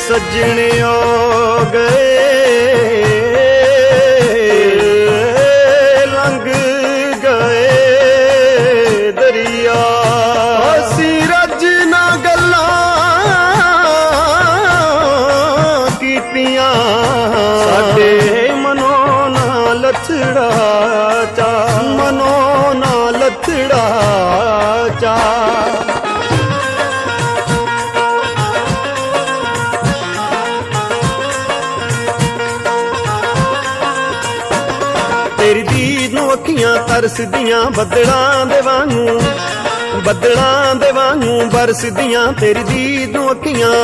सजने हो गए लंघ गए दरिया सीरज ना गल्ला कीतियां साडे मनो ना लथड़ा चा मनो ना लथड़ा चा तेरी दीद नूं अखियां तरसदियां बदलां दे वांगू बरसदियां तेरी दीद नूं अखियां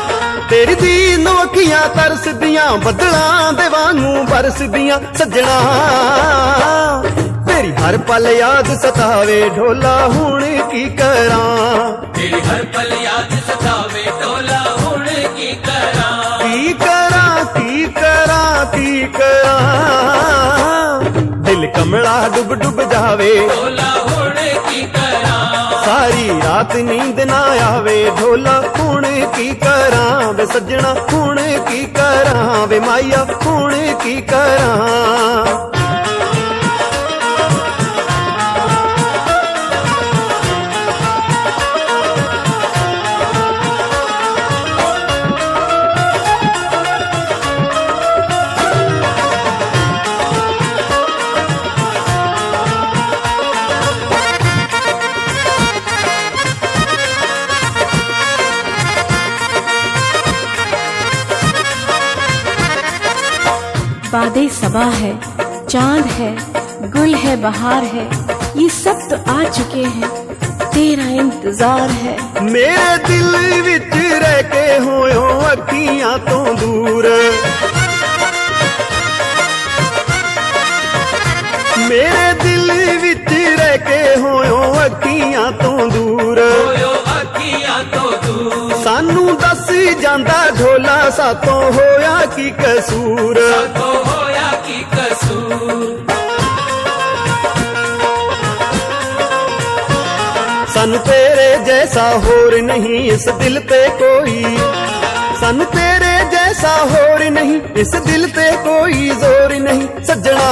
तरसदियां बदलां दे वांगू बरसदियां सजना तेरी हर पल याद सतावे ढोला हुण की करां तेरी हर पल याद सतावे ढोला हुण की करां दिल कमला डुब डुब जावे ढोला हुण की करां सारी रात नींद ना आवे ढोला हुण की करां वे सजना हुण की करां वे माया हुण की करां बादे सबा है, चांद है, गुल है, बहार है, ये सब तो आ चुके हैं, तेरा इंतजार है। मेरे दिल विच रह के होयो अखियां तो दूर, मेरे दिल विच रह के होयो अखियां तो दूर, सानू दस जांदा ढोला सातों होया की कसूर, सानू तेरे जैसा होर नहीं इस दिल पे कोई, सानू तेरे जैसा होर नहीं इस दिल पे कोई जोर नहीं सजना,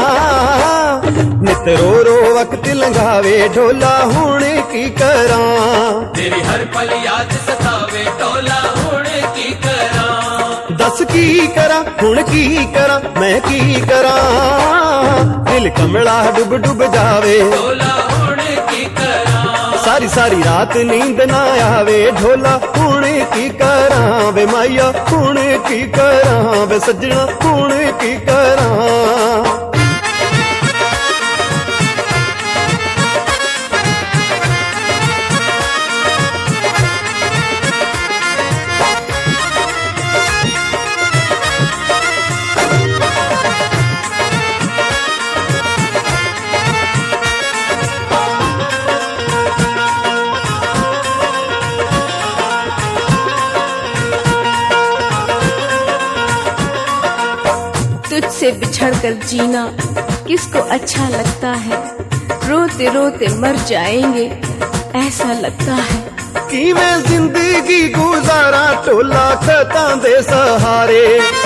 नित रो रो वक्त लंघावे ढोला हुण की करां, तेरी हर पल याद सतावे ढोला हुण की करां, दस की करा हुण की करा मैं की करा, दिल कमला डुब डुब जावे ढोला हुण की करां, सारी सारी रात नींद ना आवे ढोला हुण की करां वे माया हुण की करां वे सजना हुण की करां। तुझसे बिछड़कर जीना किसको अच्छा लगता है, रोते रोते मर जाएंगे ऐसा लगता है, कि मैं जिंदगी गुजारा ढोला खतां दे सहारे,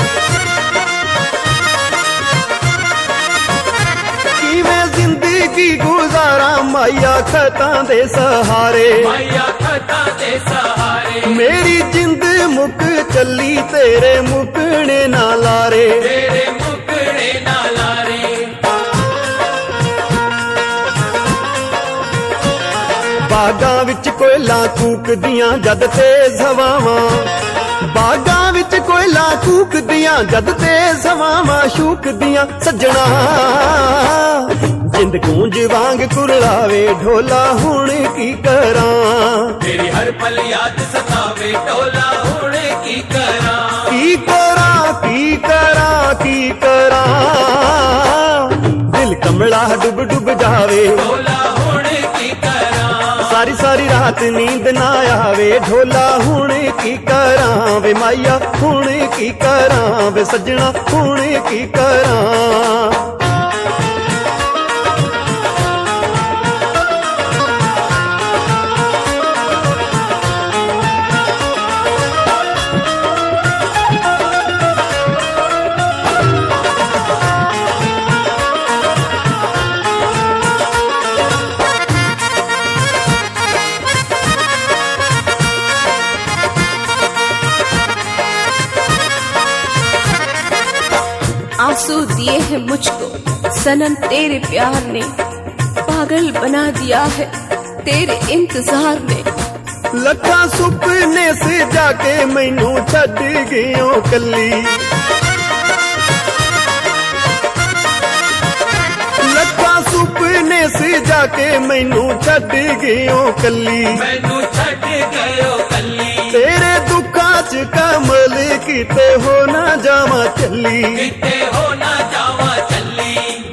कि मैं जिंदगी गुजारा माया खतां दे सहारे, माया खतां दे सहारे, मेरी जिंद मुक चली तेरे मुकने ना लारे, तेरे मुकने ना लारे, बागां विच कोयला कूकदियां जद तेज हवावां, बागां विच कोयला कूकदियां जद तेज हवावां शूकदियां सजना, जिंद गूंज वांग कुरलावे ढोला हुण की करां, तेरी हर पल याद सतावे ढोला हुण की करां, की करां की करां की करां, दिल कमला डुब डुब जावे ढोला हुण की करां, सारी सारी रात नींद ना आवे ढोला हुण की करां वे माया हुण की करां वे सजना हुण की करां। आंसू दिए हैं मुझको सनम तेरे प्यार ने, पागल बना दिया है तेरे इंतजार ने। लखा सुपने से जाके मैनू छड्ड गयो कली, लखा सुपने से जाके मैनू छड्ड गयो कली, मैनू छड्ड गयो कली। तेरे दुखा च कमल किते हो ना जावा चली, किते हो ना जावा चली।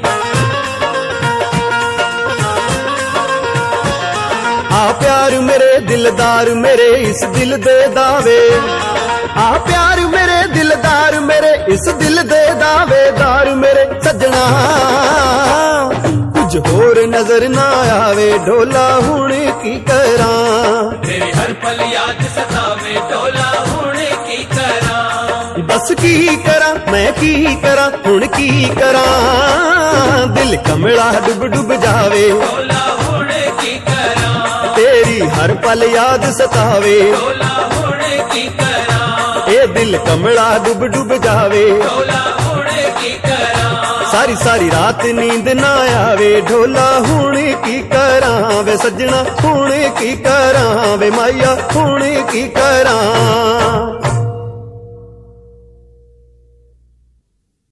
आ प्यार मेरे दिलदार मेरे इस दिल दे दावे, आ प्यार मेरे दिलदार मेरे इस दिल दे दावेदार मेरे सजना। कुछ होर नजर ना आवे ढोला हुण की करा, तेरी हर पल याद सतावे ढोला हुण की करा। बस की करा मैं की करा हुण की करा, दिल कमला डुब डुब जावे ढोला हुण की करा। तेरी हर पल याद सतावे ढोला हुण की करा। ए दिल कमला डुब डुब जावे ढोला हुण की करा। सारी सारी रात नींद ना आवे ढोला हुण की करा वे सजना हुण की करा वे माया हुण की करा।